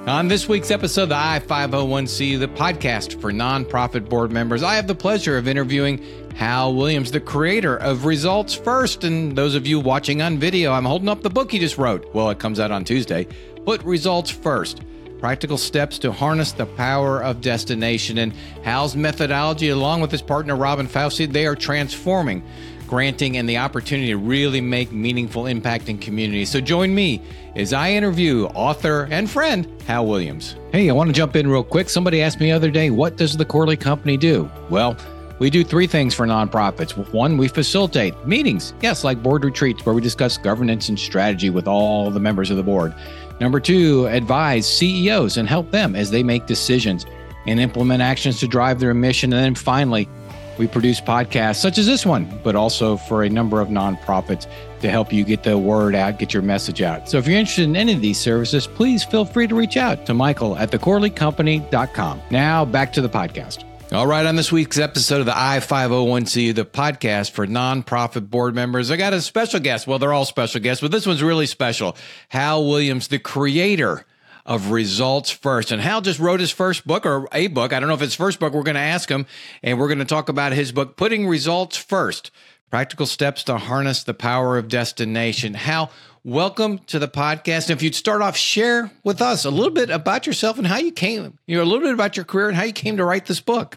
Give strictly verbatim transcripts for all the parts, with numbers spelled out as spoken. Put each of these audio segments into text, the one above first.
On this week's episode of the I five oh one C, the podcast for nonprofit board members, I have the pleasure of interviewing Hal Williams, the creator of Results First. And those of you watching on video, I'm holding up the book he just wrote. Well, it comes out on Tuesday. Put Results First. Practical steps to harness the power of destination. And Hal's methodology, along with his partner Robin Fauci, they are transforming granting and the opportunity to really make meaningful impact in communities. So join me as I interview author and friend Hal Williams. Hey, I want to jump in real quick. Somebody asked me the other day, what does the Corley Company do? Well, we do three things for nonprofits. One, we facilitate meetings, yes, like board retreats where we discuss governance and strategy with all the members of the board. Number two, advise C E Os and help them as they make decisions and implement actions to drive their mission. And then finally, we produce podcasts such as this one, but also for a number of nonprofits to help you get the word out, get your message out. So if you're interested in any of these services, please feel free to reach out to Michael at the corley company dot com. Now back to the podcast. All right, on this week's episode of the I five oh one C, the podcast for nonprofit board members, I got a special guest. Well, they're all special guests, but this one's really special. Hal Williams, the creator of Results First. And Hal just wrote his first book, or a book. I don't know if it's first book. We're going to ask him, and we're going to talk about his book, Putting Results First, Practical Steps to Harness the Power of Destination. Hal, welcome to the podcast. And if you'd start off, share with us a little bit about yourself and how you came, you know, a little bit about your career and how you came to write this book.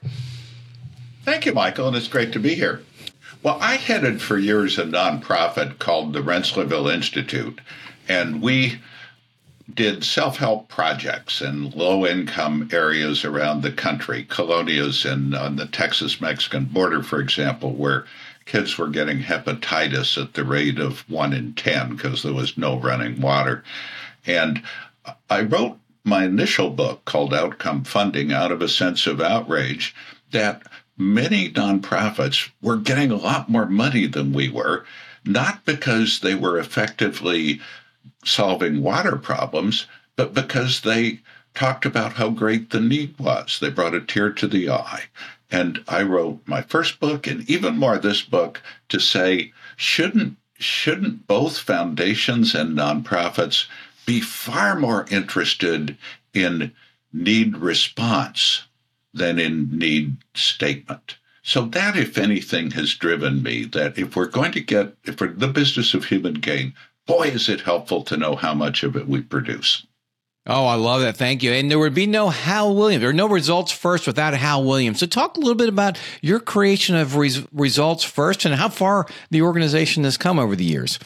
Thank you, Michael, and it's great to be here. Well, I headed for years a nonprofit called the Rensselaerville Institute, and we did self-help projects in low-income areas around the country, colonias in on the Texas-Mexican border, for example, where kids were getting hepatitis at the rate of one in ten because there was no running water. And I wrote my initial book called Outcome Funding out of a sense of outrage that many nonprofits were getting a lot more money than we were, not because they were effectively solving water problems, but because they talked about how great the need was. They brought a tear to the eye. And I wrote my first book, and even more this book, to say, shouldn't shouldn't both foundations and nonprofits be far more interested in need response than in need statement? So that, if anything, has driven me, that if we're going to get, if we're in the business of human gain, boy, is it helpful to know how much of it we produce. Oh, I love that. Thank you. And there would be no Hal Williams, or no Results First without Hal Williams. So talk a little bit about your creation of res- Results First and how far the organization has come over the years.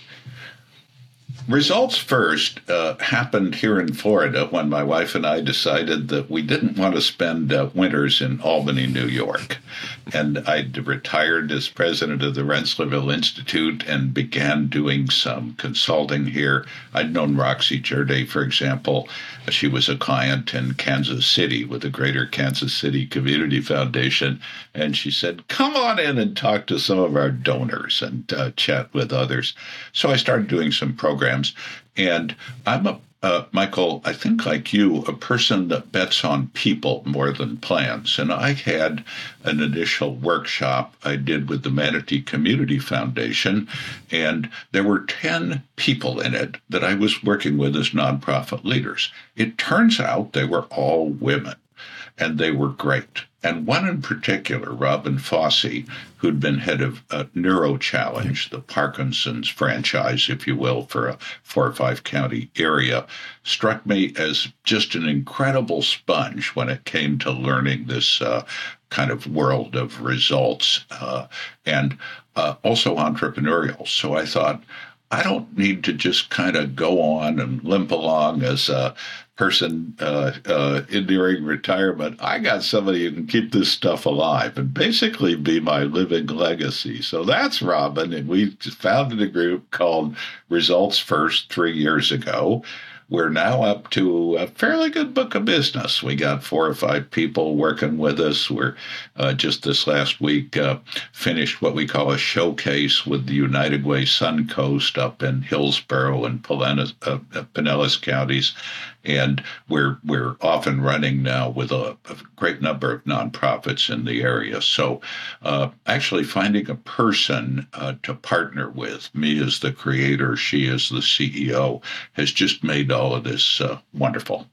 Results First uh, happened here in Florida when my wife and I decided that we didn't want to spend uh, winters in Albany, New York. And I retired as president of the Rensselaerville Institute and began doing some consulting here. I'd known Roxy Jerde, for example. She was a client in Kansas City with the Greater Kansas City Community Foundation. And she said, come on in and talk to some of our donors and uh, chat with others. So I started doing some programs. And I'm a Uh, Michael, I think like you, a person that bets on people more than plans. And I had an initial workshop I did with the Manatee Community Foundation, and there were ten people in it that I was working with as nonprofit leaders. It turns out they were all women, and they were great. And one in particular, Robin Fauci, who'd been head of uh, NeuroChallenge, the Parkinson's franchise, if you will, for a four or five county area, struck me as just an incredible sponge when it came to learning this uh, kind of world of results uh, and uh, also entrepreneurial. So I thought, I don't need to just kind of go on and limp along as a person uh, uh, during retirement. I got somebody who can keep this stuff alive and basically be my living legacy. So that's Robin, and we founded a group called Results First three years ago. We're now up to a fairly good book of business. We got four or five people working with us. We're uh, just this last week uh, finished what we call a showcase with the United Way Suncoast up in Hillsborough and Pinellas, uh, Pinellas counties. And we're we're off and running now with a, a great number of nonprofits in the area. So uh, actually finding a person uh, to partner with, me as the creator, she as the C E O, has just made all of this uh, wonderful.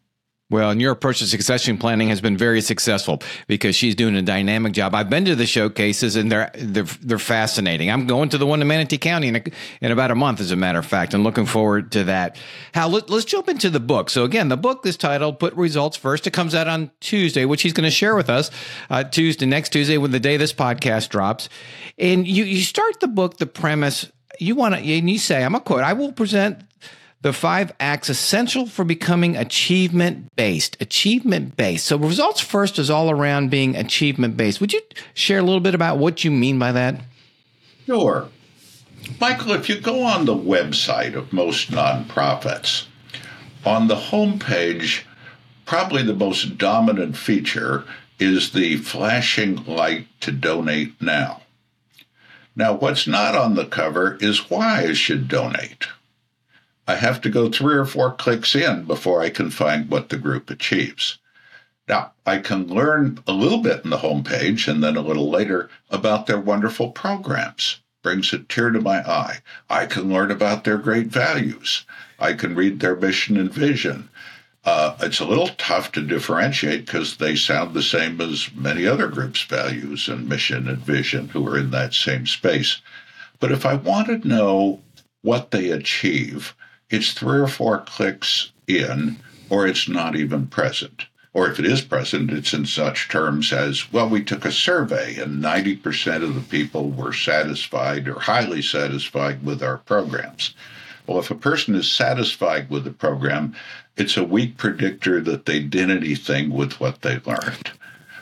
Well, and your approach to succession planning has been very successful because she's doing a dynamic job. I've been to the showcases and they're they're, they're fascinating. I'm going to the one in Manatee County in, a, in about a month, as a matter of fact, and looking forward to that. Hal, let, let's jump into the book. So again, the book is titled Put Results First. It comes out on Tuesday, which he's going to share with us uh, Tuesday, next Tuesday, when the day this podcast drops. And you, you start the book, the premise, you want to, and you say, I'm a quote, I will present the five acts essential for becoming achievement-based. Achievement-based. So results first is all around being achievement-based. Would you share a little bit about what you mean by that? Sure. Michael, if you go on the website of most nonprofits, on the homepage, probably the most dominant feature is the flashing light to donate now. Now, what's not on the cover is why I should donate. I have to go three or four clicks in before I can find what the group achieves. Now, I can learn a little bit in the homepage and then a little later about their wonderful programs. Brings a tear to my eye. I can learn about their great values. I can read their mission and vision. Uh, it's a little tough to differentiate because they sound the same as many other groups' values and mission and vision who are in that same space. But if I want to know what they achieve, it's three or four clicks in, or it's not even present. Or if it is present, it's in such terms as, well, we took a survey and ninety percent of the people were satisfied or highly satisfied with our programs. Well, if a person is satisfied with the program, it's a weak predictor that they did anything with what they learned.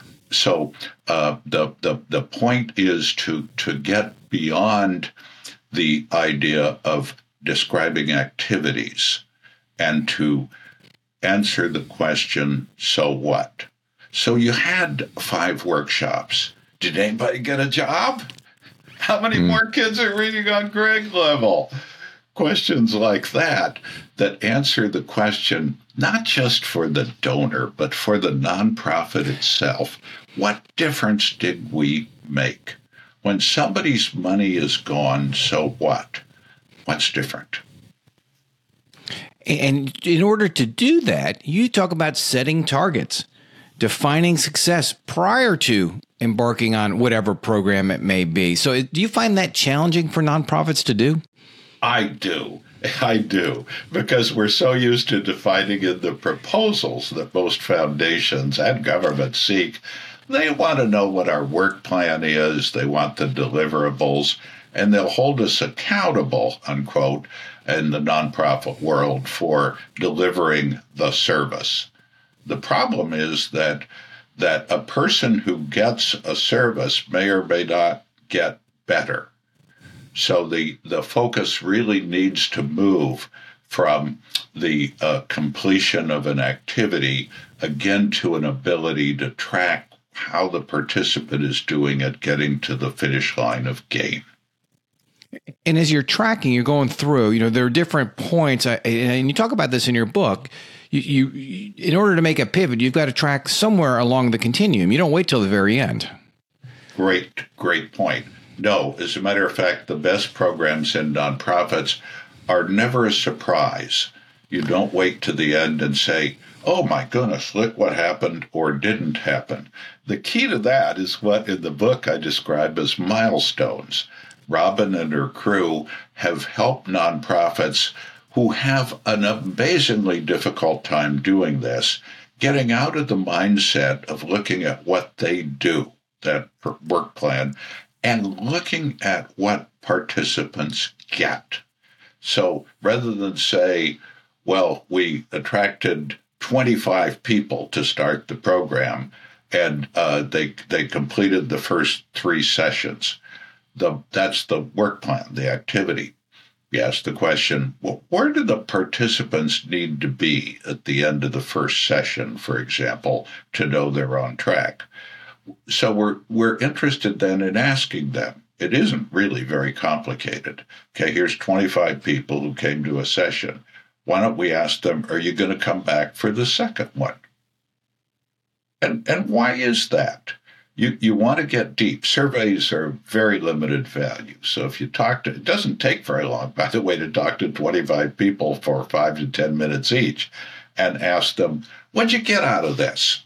So uh, the, the the point is to to get beyond the idea of describing activities and to answer the question, so what? So you had five workshops. Did anybody get a job? How many mm. more kids are reading on grade level? Questions like that that answer the question, not just for the donor, but for the nonprofit itself. What difference did we make? When somebody's money is gone, so what? What's different? And in order to do that, you talk about setting targets, defining success prior to embarking on whatever program it may be. So do you find that challenging for nonprofits to do? I do. I do. Because we're so used to defining in the proposals that most foundations and governments seek. They want to know what our work plan is. They want the deliverables. And they'll hold us accountable, unquote, in the nonprofit world for delivering the service. The problem is that that a person who gets a service may or may not get better. So the, the focus really needs to move from the uh, completion of an activity, again, to an ability to track how the participant is doing at getting to the finish line of gain. And as you're tracking, you're going through, you know, there are different points, and you talk about this in your book. You, you, in order to make a pivot, you've got to track somewhere along the continuum. You don't wait till the very end. Great, great point. No, as a matter of fact, the best programs in nonprofits are never a surprise. You don't wait to the end and say, oh my goodness, look what happened or didn't happen. The key to that is what in the book I describe as milestones. Robin and her crew have helped nonprofits who have an amazingly difficult time doing this, getting out of the mindset of looking at what they do, that work plan, and looking at what participants get. So rather than say, well, we attracted twenty-five people to start the program, and uh, they they completed the first three sessions. The, that's the work plan, the activity. You ask the question, well, where do the participants need to be at the end of the first session, for example, to know they're on track? So we're we're interested then in asking them. It isn't really very complicated. Okay, here's twenty-five people who came to a session. Why don't we ask them, are you going to come back for the second one? And and why is that? You you want to get deep. Surveys are very limited value. So if you talk to, it doesn't take very long, by the way, to talk to twenty-five people for five to ten minutes each. and ask them, what'd you get out of this?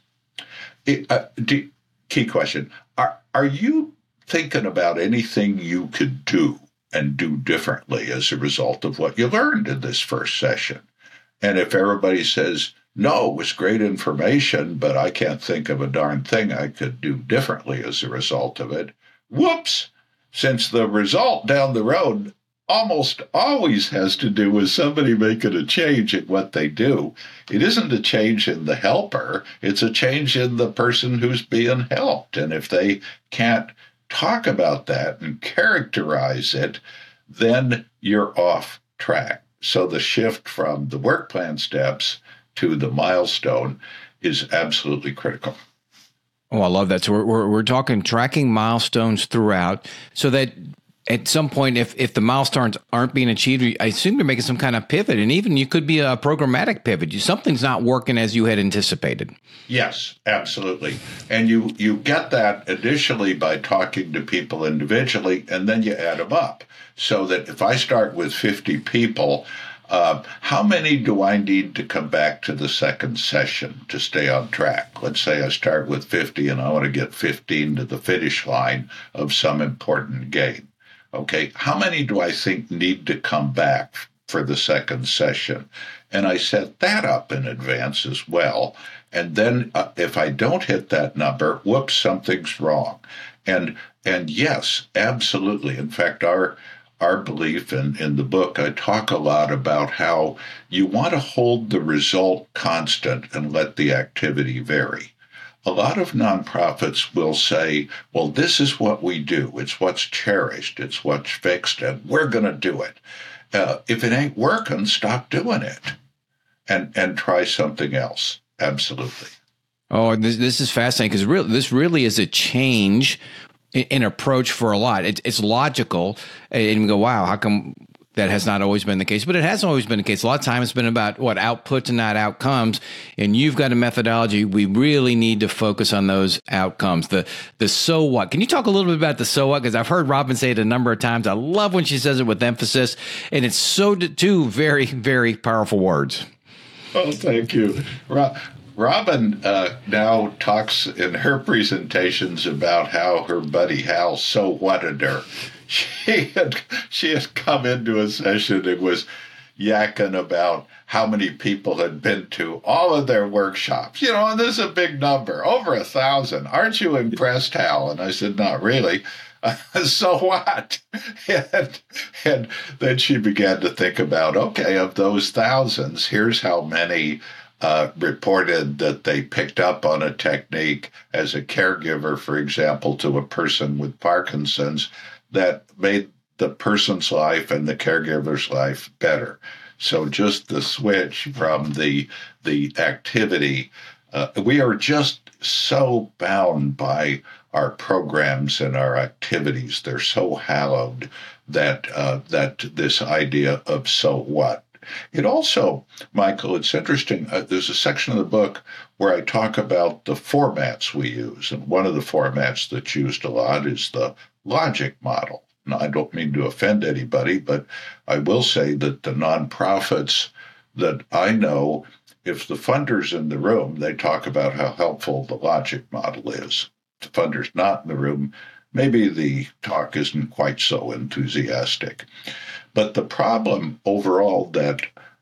It, uh, do, key question, are, are you thinking about anything you could do and do differently as a result of what you learned in this first session? And if everybody says, no, it was great information, but I can't think of a darn thing I could do differently as a result of it, whoops, since the result down the road almost always has to do with somebody making a change in what they do. It isn't a change in the helper, it's a change in the person who's being helped. And if they can't talk about that and characterize it, then you're off track. So the shift from the work plan steps to the milestone is absolutely critical. Oh, I love that. So we're, we're, we're talking tracking milestones throughout so that at some point, if, if the milestones aren't being achieved, I assume you're making some kind of pivot, and even you could be a programmatic pivot. Something's not working as you had anticipated. Yes, absolutely. And you, you get that initially by talking to people individually, and then you add them up. So that if I start with fifty people, uh, how many do I need to come back to the second session to stay on track? Let's say I start with fifty and I want to get fifteen to the finish line of some important gain. Okay, how many do I think need to come back for the second session? And I set that up in advance as well. And then uh, if I don't hit that number, whoops, something's wrong. And and yes, absolutely. In fact, our our belief in, in the book, I talk a lot about how you want to hold the result constant and let the activity vary. A lot of nonprofits will say, well, this is what we do. It's what's cherished. It's what's fixed, and we're going to do it. Uh, if it ain't working, stop doing it and, and try something else. Absolutely. Oh, this, this is fascinating because really, this really is a change in, in approach for a lot. It, it's logical, and you go, wow, how come that has not always been the case? But it hasn't always been the case. A lot of times it's been about what outputs and not outcomes. And you've got a methodology. We really need to focus on those outcomes. The the so what. Can you talk a little bit about the so what? Because I've heard Robin say it a number of times. I love when she says it with emphasis. And it's so two very, very powerful words. Oh, thank you. Rob, Robin uh, now talks in her presentations about how her buddy Hal so whatted her. She had she had come into a session and was yakking about how many people had been to all of their workshops. You know, and this is a big number, over a thousand. Aren't you impressed, Hal? And I said, not really. Uh, so what? And, and then she began to think about, okay, of those thousands, here's how many uh, reported that they picked up on a technique as a caregiver, for example, to a person with Parkinson's that made the person's life and the caregiver's life better. So just the switch from the the activity, uh, we are just so bound by our programs and our activities. They're so hallowed that uh, that this idea of so what. It also, Michael, it's interesting. Uh, there's a section of the book where I talk about the formats we use. And one of the formats that's used a lot is the logic model. Now, I don't mean to offend anybody, but I will say that the nonprofits that I know, if the funder's in the room, they talk about how helpful the logic model is. If the funder's not in the room, maybe the talk isn't quite so enthusiastic. But the problem overall that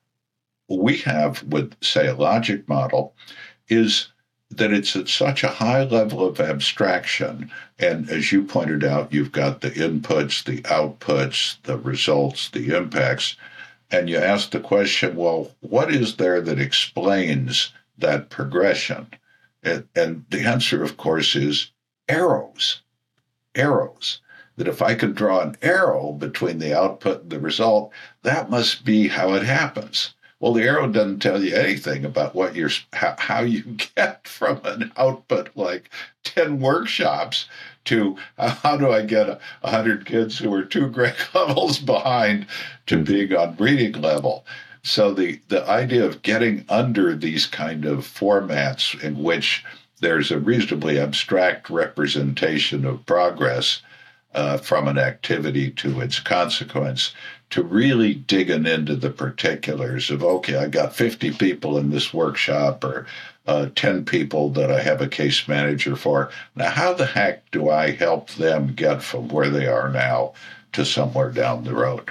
we have with, say, a logic model is that it's at such a high level of abstraction. And as you pointed out, you've got the inputs, the outputs, the results, the impacts. And you ask the question, well, what is there that explains that progression? And, and the answer, of course, is arrows. Arrows. That if I could draw an arrow between the output and the result, that must be how it happens. Well, the arrow doesn't tell you anything about what you're, how, how you get from an output like ten workshops to uh, how do I get a one hundred kids who are two grade levels behind to being on reading level. So the, the idea of getting under these kind of formats in which there's a reasonably abstract representation of progress uh, from an activity to its consequence, to really digging into the particulars of, okay, I got fifty people in this workshop, or uh, ten people that I have a case manager for. Now, how the heck do I help them get from where they are now to somewhere down the road?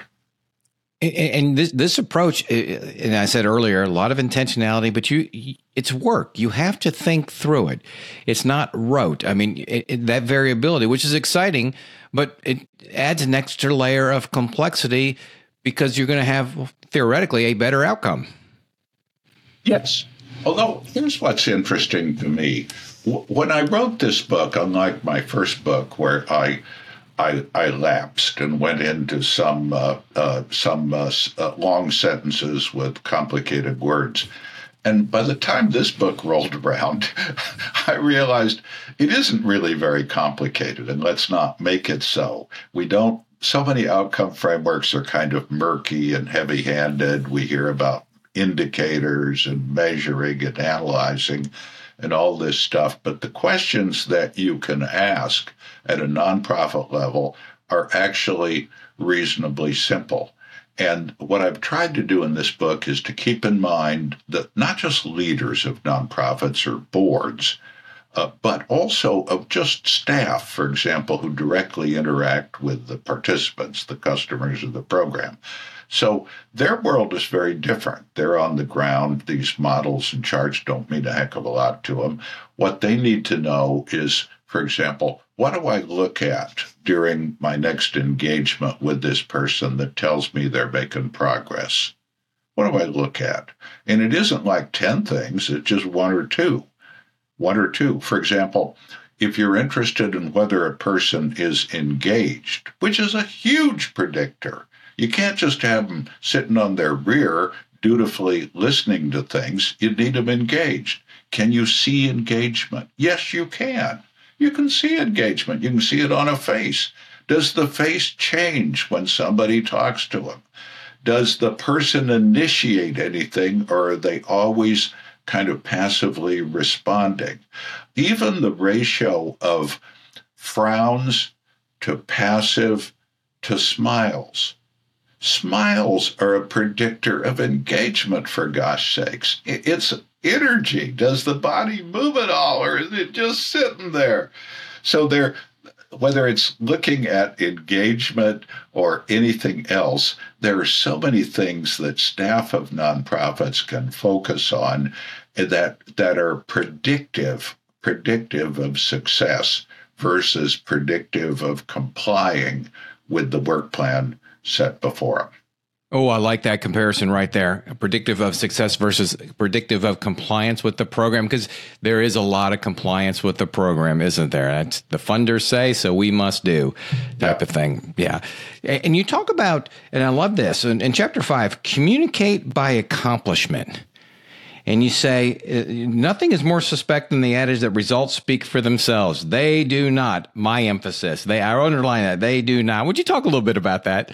And this this approach, and I said earlier, a lot of intentionality, but you, it's work. You have to think through it. It's not rote. I mean, it, it, that variability, which is exciting, but it adds an extra layer of complexity because you're going to have, theoretically, a better outcome. Yes. Although, here's what's interesting to me. When I wrote this book, unlike my first book, where I I, I lapsed and went into some uh, uh, some uh, uh, long sentences with complicated words. And by the time this book rolled around, I realized it isn't really very complicated, and let's not make it so. We don't, so many outcome frameworks are kind of murky and heavy-handed. We hear about indicators and measuring and analyzing and all this stuff. But the questions that you can ask at a nonprofit level are actually reasonably simple. And what I've tried to do in this book is to keep in mind that not just leaders of nonprofits or boards, uh, but also of just staff, for example, who directly interact with the participants, the customers of the program. So their world is very different. They're on the ground. These models and charts don't mean a heck of a lot to them. What they need to know is, for example, what do I look at during my next engagement with this person that tells me they're making progress? What do I look at? And it isn't like ten things, it's just one or two. One or two. For example, if you're interested in whether a person is engaged, which is a huge predictor, you can't just have them sitting on their rear dutifully listening to things. You need them engaged. Can you see engagement? Yes, you can. You can see engagement. You can see it on a face. Does the face change when somebody talks to them? Does the person initiate anything, or are they always kind of passively responding? Even the ratio of frowns to passive to smiles. Smiles are a predictor of engagement, for gosh sakes. It's energy. Does the body move at all, or is it just sitting there? So there, whether it's looking at engagement or anything else, there are so many things that staff of nonprofits can focus on that that are predictive, predictive of success versus predictive of complying with the work plan set before them. Oh, I like that comparison right there. Predictive of success versus predictive of compliance with the program, because there is a lot of compliance with the program, isn't there? That's the funders say, so we must do type yeah. of thing. Yeah. And you talk about, and I love this, in, in chapter five, communicate by accomplishment. And you say, nothing is more suspect than the adage that results speak for themselves. They do not. My emphasis. They, I underline that. They do not. Would you talk a little bit about that?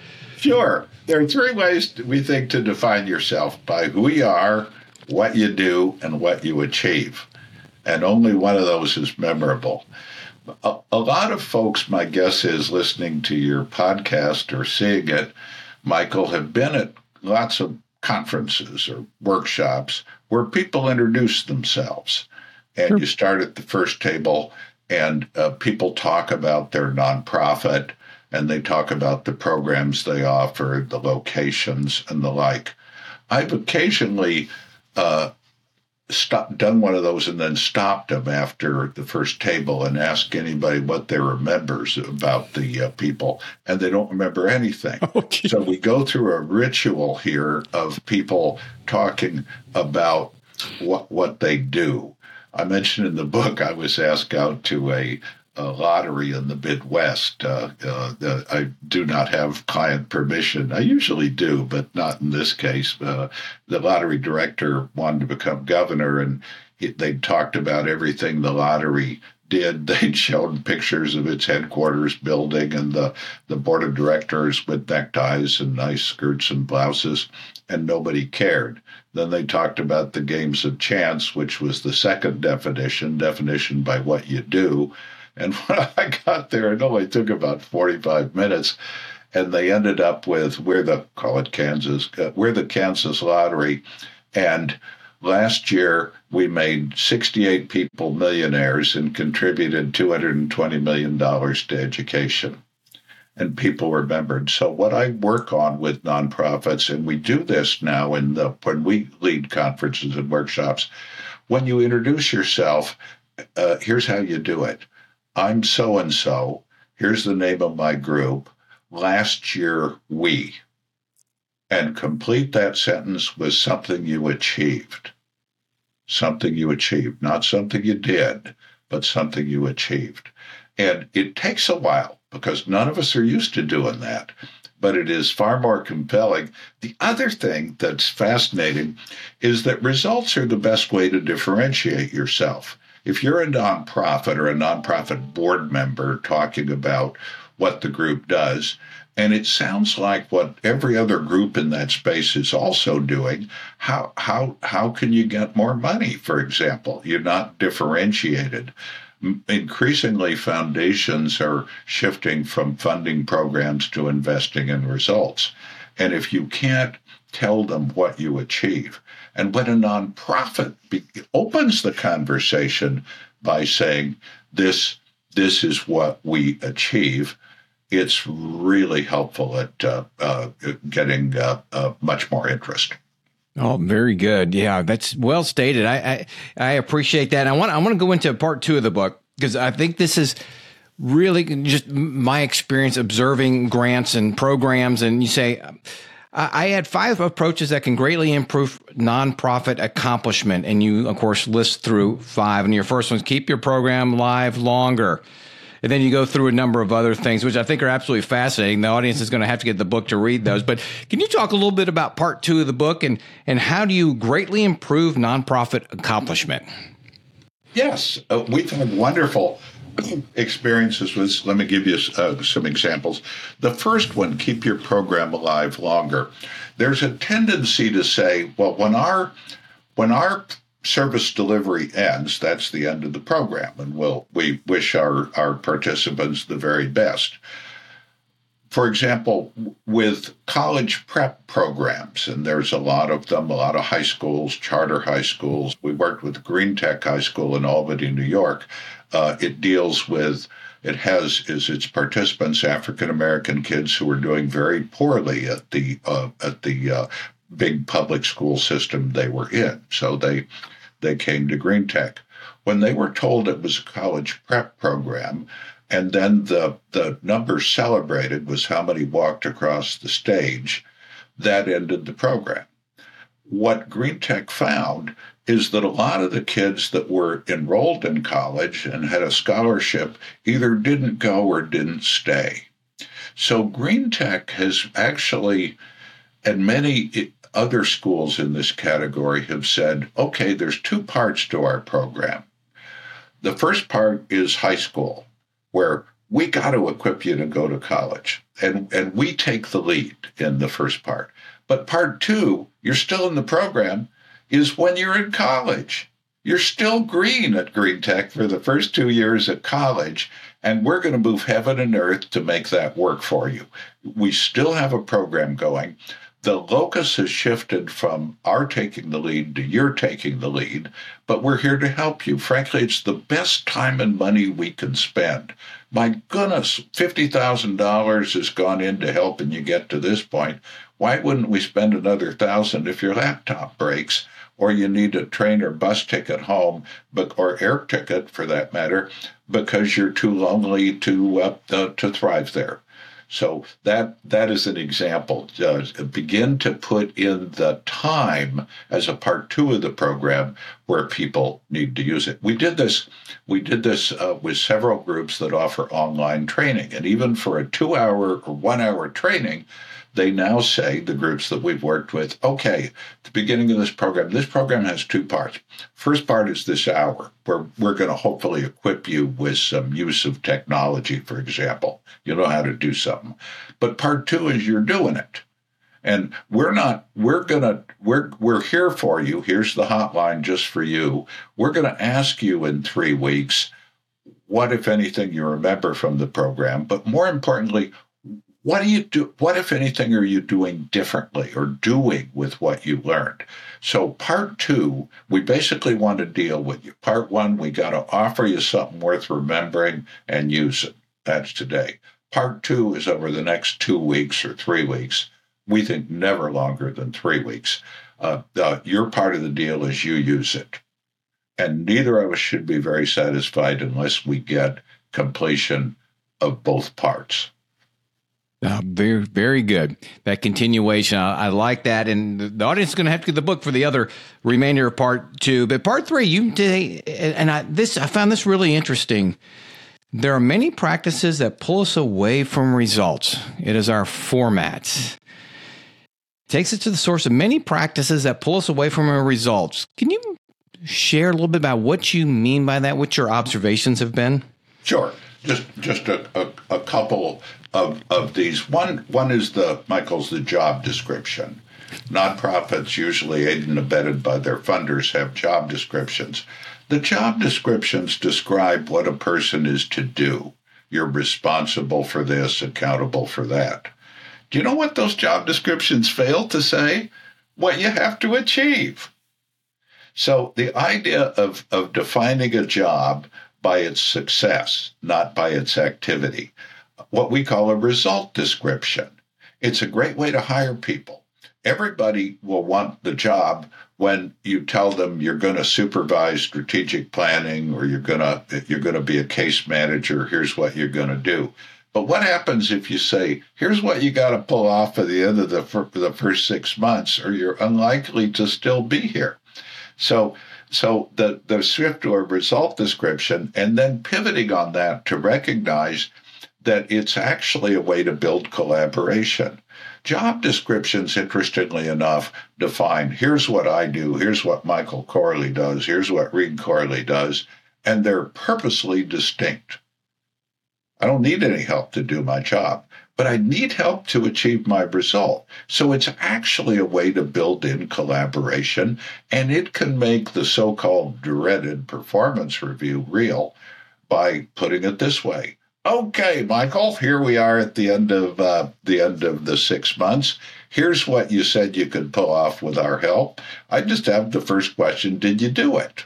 Sure. There are three ways we think to define yourself: by who you are, what you do, and what you achieve. And only one of those is memorable. A, a lot of folks, my guess is, listening to your podcast or seeing it, Michael, have been at lots of conferences or workshops where people introduce themselves. And sure. You start at the first table, and uh, people talk about their nonprofit, and they talk about the programs they offer, the locations, and the like. I've occasionally uh, stop, done one of those and then stopped them after the first table and asked anybody what they remembers about the uh, people, and they don't remember anything. Okay. So we go through a ritual here of people talking about what what they do. I mentioned in the book I was asked out to a A lottery in the Midwest. Uh, uh, the, I do not have client permission. I usually do, but not in this case. Uh, the lottery director wanted to become governor, and he, they talked about everything the lottery did. They'd shown pictures of its headquarters building and the, the board of directors with neckties and nice skirts and blouses, and nobody cared. Then they talked about the games of chance, which was the second definition, definition by what you do. And when I got there, it only took about forty-five minutes. And they ended up with, we're the, call it Kansas, uh, we're the Kansas Lottery. And last year, we made sixty-eight people millionaires and contributed two hundred twenty million dollars to education. And people remembered. So what I work on with nonprofits, and we do this now in the when we lead conferences and workshops, when you introduce yourself, uh, here's how you do it. I'm so-and-so. Here's the name of my group. Last year, we. And complete that sentence with something you achieved. Something you achieved. Not something you did, but something you achieved. And it takes a while because none of us are used to doing that. But it is far more compelling. The other thing that's fascinating is that results are the best way to differentiate yourself. If you're a nonprofit or a nonprofit board member talking about what the group does, and it sounds like what every other group in that space is also doing, how how how can you get more money, for example? You're not differentiated. Increasingly, foundations are shifting from funding programs to investing in results. And if you can't tell them what you achieve, and when a nonprofit be, opens the conversation by saying, this, this is what we achieve, it's really helpful at uh, uh, getting uh, uh, much more interest. Oh, very good. Yeah, that's well stated. I, I I appreciate that. And I want I want to go into part two of the book because I think this is really just my experience observing grants and programs. And you say, I, I had five approaches that can greatly improve nonprofit accomplishment. And you, of course, list through five. And your first one is keep your program live longer. And then you go through a number of other things, which I think are absolutely fascinating. The audience is going to have to get the book to read those. But can you talk a little bit about part two of the book and, and how do you greatly improve nonprofit accomplishment? Yes, uh, we've had wonderful experiences with, let me give you uh, some examples. The first one, keep your program alive longer. There's a tendency to say, well, when our when our service delivery ends, that's the end of the program, and we'll, we wish our, our participants the very best. For example, with college prep programs, and there's a lot of them, a lot of high schools, charter high schools. We worked with Green Tech High School in Albany, New York. Uh, it deals with, it has as its participants African-American kids who are doing very poorly at the uh, at the uh, big public school system they were in. So they they came to Green Tech. When they were told it was a college prep program, and then the, the number celebrated was how many walked across the stage, that ended the program. What Green Tech found is that a lot of the kids that were enrolled in college and had a scholarship either didn't go or didn't stay. So Green Tech has actually, and many other schools in this category have said, okay, there's two parts to our program. The first part is high school, where we got to equip you to go to college. And, and we take the lead in the first part. But part two, you're still in the program, is when you're in college. You're still green at Green Tech for the first two years at college, and we're going to move heaven and earth to make that work for you. We still have a program going. The locus has shifted from our taking the lead to your taking the lead, but we're here to help you. Frankly, it's the best time and money we can spend. My goodness, fifty thousand dollars has gone into helping you get to this point. Why wouldn't we spend another thousand if your laptop breaks or you need a train or bus ticket home, but or air ticket for that matter, because you're too lonely to uh, uh, to thrive there? So that that is an example. Uh, begin to put in the time as a part two of the program where people need to use it. We did this. We did this uh, with several groups that offer online training, and even for a two-hour or one-hour training, they now say, the groups that we've worked with, okay, at the beginning of this program, this program has two parts. First part is this hour, where we're going to hopefully equip you with some use of technology, for example. You know how to do something. But part two is you're doing it. And we're not, we're going to, we're, we're here for you. Here's the hotline just for you. We're going to ask you in three weeks, what, if anything, you remember from the program, but more importantly, what do you do? What, if anything, are you doing differently or doing with what you learned? So part two, we basically want to deal with you. Part one, we got to offer you something worth remembering and use it. That's today. Part two is over the next two weeks or three weeks. We think never longer than three weeks. Uh, uh, your part of the deal is you use it. And neither of us should be very satisfied unless we get completion of both parts. Uh, very, very good. That continuation, I, I like that. And the audience is going to have to get the book for the other remainder of part two. But part three, you did, and I this I found this really interesting. There are many practices that pull us away from results. It is our format. Takes us to the source of many practices that pull us away from our results. Can you share a little bit about what you mean by that, what your observations have been? Sure. Just just a, a, a couple of, of these. One one is the, Michael's the job description. Nonprofits, usually aided and abetted by their funders, have job descriptions. The job descriptions describe what a person is to do. You're responsible for this, accountable for that. Do you know what those job descriptions fail to say? What you have to achieve. So the idea of, of defining a job by its success, not by its activity, what we call a result description. It's a great way to hire people. Everybody will want the job when you tell them you're going to supervise strategic planning or you're going to you're going to be a case manager. Here's what you're going to do. But what happens if you say, here's what you got to pull off at the end of the, fir- the first six months, or you're unlikely to still be here? So so the, the shift to a result description, and then pivoting on that to recognize that it's actually a way to build collaboration. Job descriptions, interestingly enough, define, here's what I do, here's what Michael Corley does, here's what Reed Corley does, and they're purposely distinct. I don't need any help to do my job, but I need help to achieve my result. So it's actually a way to build in collaboration, and it can make the so-called dreaded performance review real by putting it this way. Okay, Michael, here we are at the end of uh, the end of the six months. Here's what you said you could pull off with our help. I just have the first question, did you do it?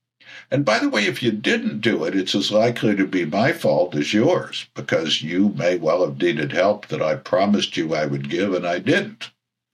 And by the way, if you didn't do it, it's as likely to be my fault as yours, because you may well have needed help that I promised you I would give and I didn't.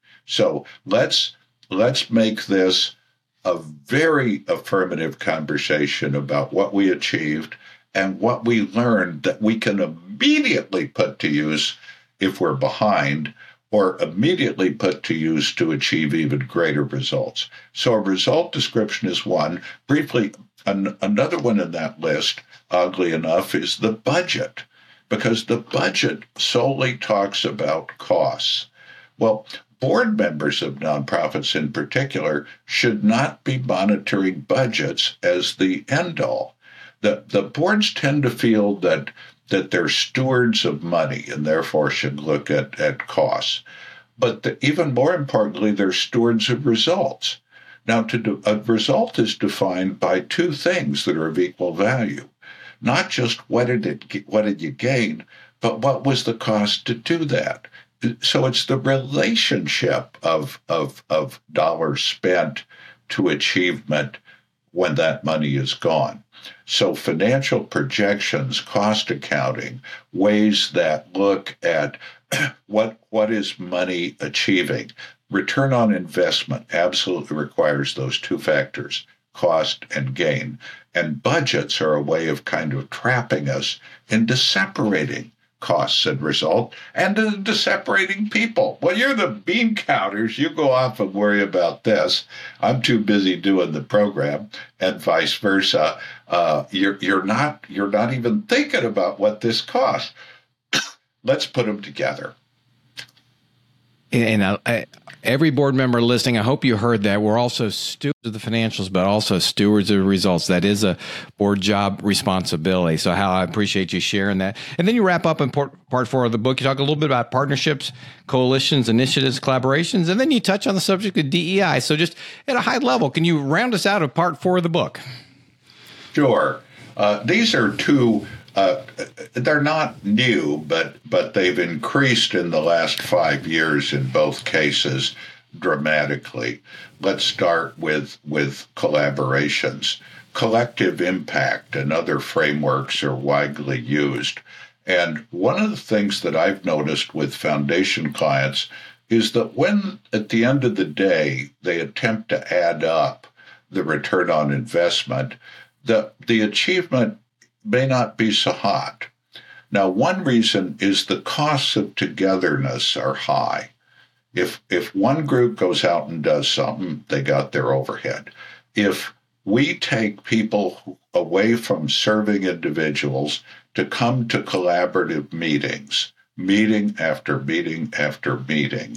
So let's let's make this a very affirmative conversation about what we achieved and what we learned that we can immediately put to use if we're behind, or immediately put to use to achieve even greater results. So a result description is one. Briefly, an, another one in that list, oddly enough, is the budget, because the budget solely talks about costs. Well, board members of nonprofits in particular should not be monitoring budgets as the end all. The, the boards tend to feel that that they're stewards of money and therefore should look at, at costs. But the, even more importantly, they're stewards of results. Now, to do, a result is defined by two things that are of equal value. Not just what did it, what did you gain, but what was the cost to do that. So it's the relationship of, of, of dollars spent to achievement when that money is gone. So financial projections, cost accounting, ways that look at what what is money achieving. Return on investment absolutely requires those two factors, cost and gain. And budgets are a way of kind of trapping us into separating costs and result, and into separating people. Well, you're the bean counters. You go off and worry about this. I'm too busy doing the program, and vice versa. Uh, you're you're not you're not even thinking about what this costs. Let's put them together. And I, I, every board member listening, I hope you heard that. We're also stewards of the financials, but also stewards of the results. That is a board job responsibility. So Hal, I appreciate you sharing that. And then you wrap up in part, part four of the book. You talk a little bit about partnerships, coalitions, initiatives, collaborations, and then you touch on the subject of D E I. So just at a high level, can you round us out of part four of the book? Sure. Uh, these are two, uh, they're not new, but, but they've increased in the last five years in both cases dramatically. Let's start with, with collaborations. Collective impact and other frameworks are widely used. And one of the things that I've noticed with foundation clients is that when, at the end of the day, they attempt to add up the return on investment, the, the achievement may not be so hot. Now, one reason is the costs of togetherness are high. If, if one group goes out and does something, they got their overhead. If we take people away from serving individuals to come to collaborative meetings, meeting after meeting after meeting,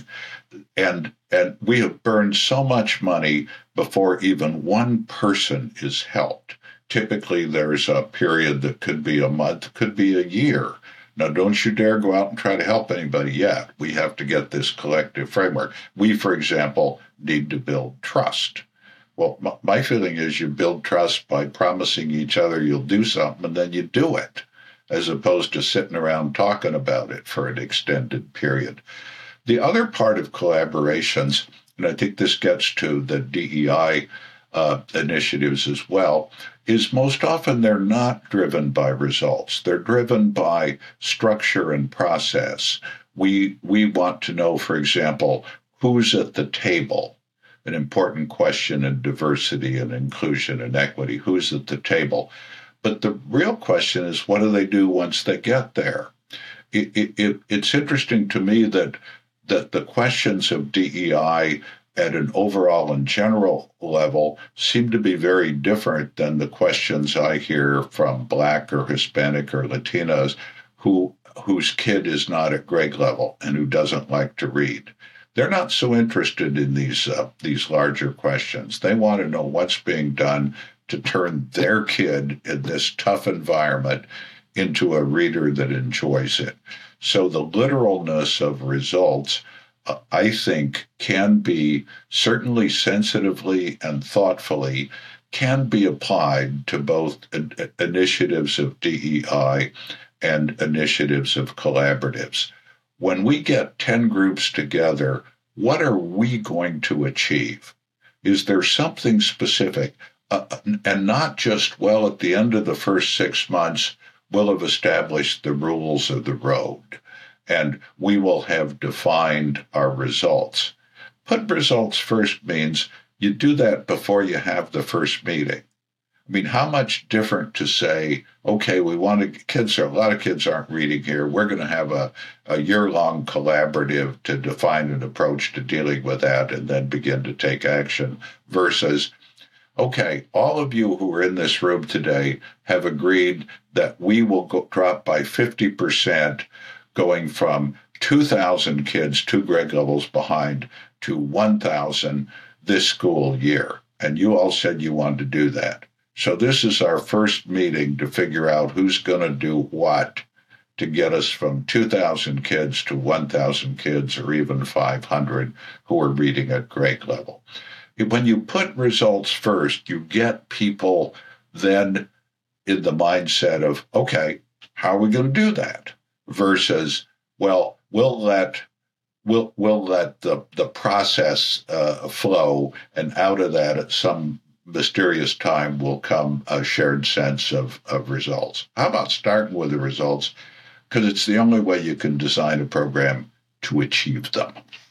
and and we have burned so much money before even one person is helped. Typically, there's a period that could be a month, could be a year. Now, don't you dare go out and try to help anybody yet. We have to get this collective framework. We, for example, need to build trust. Well, my feeling is you build trust by promising each other you'll do something, and then you do it, as opposed to sitting around talking about it for an extended period. The other part of collaborations, and I think this gets to the D E I uh, initiatives as well, is most often they're not driven by results. They're driven by structure and process. We, we want to know, for example, who's at the table. An important question in diversity and inclusion and equity. Who's at the table? But the real question is, what do they do once they get there? It, it, it, it's interesting to me that, that the questions of D E I at an overall and general level seem to be very different than the questions I hear from Black or Hispanic or Latinos who, whose kid is not at grade level and who doesn't like to read. They're not so interested in these uh, these larger questions. They want to know what's being done to turn their kid in this tough environment into a reader that enjoys it. So the literalness of results, uh, I think, can be certainly sensitively and thoughtfully can be applied to both in- initiatives of D E I and initiatives of collaboratives. When we get ten groups together, what are we going to achieve? Is there something specific? Uh, and not just, well, at the end of the first six months, we'll have established the rules of the road, and we will have defined our results. Put results first means you do that before you have the first meeting. I mean, how much different to say, okay, we want to, kids are, a lot of kids aren't reading here. We're going to have a, a year-long collaborative to define an approach to dealing with that and then begin to take action versus, okay, all of you who are in this room today have agreed that we will go, drop by fifty percent going from two thousand kids, two grade levels behind, to one thousand this school year. And you all said you wanted to do that. So this is our first meeting to figure out who's going to do what to get us from two thousand kids to one thousand kids or even five hundred who are reading at grade level. When you put results first, you get people then in the mindset of, okay, how are we going to do that? Versus, well, we'll let we'll we'll let the the process uh, flow, and out of that at some mysterious time will come a shared sense of, of results. How about starting with the results? Because it's the only way you can design a program to achieve them.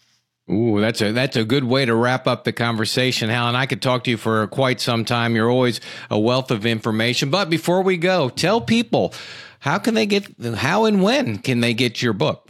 Ooh, that's a that's a good way to wrap up the conversation, Hal. And I could talk to you for quite some time. You're always a wealth of information. But before we go, tell people, how can they get, how and when can they get your book?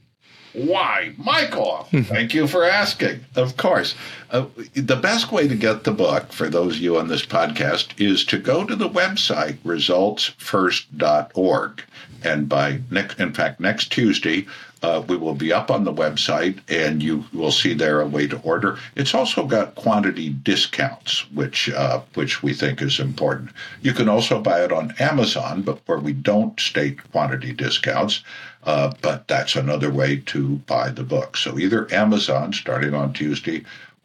Why, Michael, thank you for asking. Of course. Uh, the best way to get the book, for those of you on this podcast, is to go to the website, results first dot org. And by next, in fact, next Tuesday, uh, we will be up on the website, and you will see there a way to order. It's also got quantity discounts, which uh, which we think is important. You can also buy it on Amazon, but where we don't state quantity discounts. Uh, but that's another way to buy the book. So either Amazon, starting on Tuesday,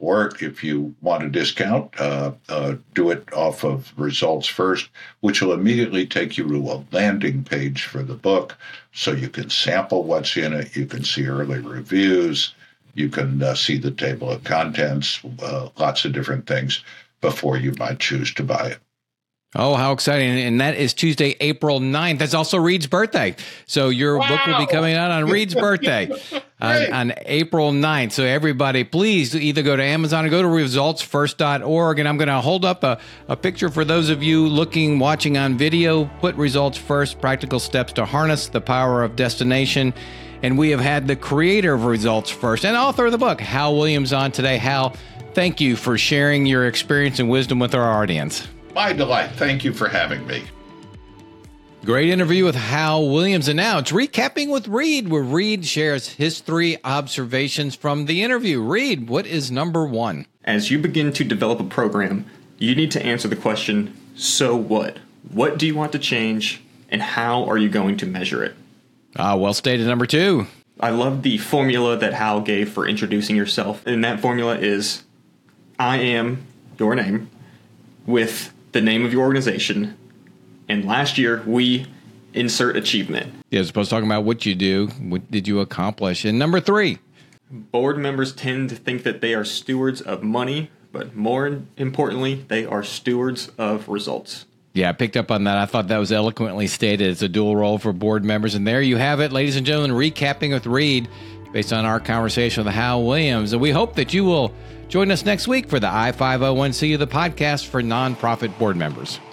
Or if you want a discount, uh, uh, do it off of Results First, which will immediately take you to a landing page for the book so you can sample what's in it. You can see early reviews. You can uh, see the table of contents, uh, lots of different things before you might choose to buy it. Oh, how exciting. And that is Tuesday, April ninth. That's also Reed's birthday. So your wow. book will be coming out on Reed's birthday on, on April ninth. So everybody, please either go to Amazon or go to results first dot org. And I'm going to hold up a, a picture for those of you looking, watching on video. Put Results First, Practical Steps to Harness the Power of Destination. And we have had the creator of Results First and author of the book, Hal Williams, on today. Hal, thank you for sharing your experience and wisdom with our audience. My delight. Thank you for having me. Great interview with Hal Williams. And now it's Recapping with Reed, where Reed shares his three observations from the interview. Reed, what is number one? As you begin to develop a program, you need to answer the question, so what? What do you want to change, and how are you going to measure it? Ah, well stated. Number two. I love the formula that Hal gave for introducing yourself. And that formula is, I am your name with the name of your organization, and last year we insert achievement. Yeah, as opposed to talking about what you do, what did you accomplish? And number three, board members tend to think that they are stewards of money, but more importantly, they are stewards of results. Yeah, I picked up on that. I thought that was eloquently stated. It's a dual role for board members. And there you have it, ladies and gentlemen, Recapping with Reed, based on our conversation with Hal Williams. And we hope that you will join us next week for the I five oh one C, the podcast for nonprofit board members.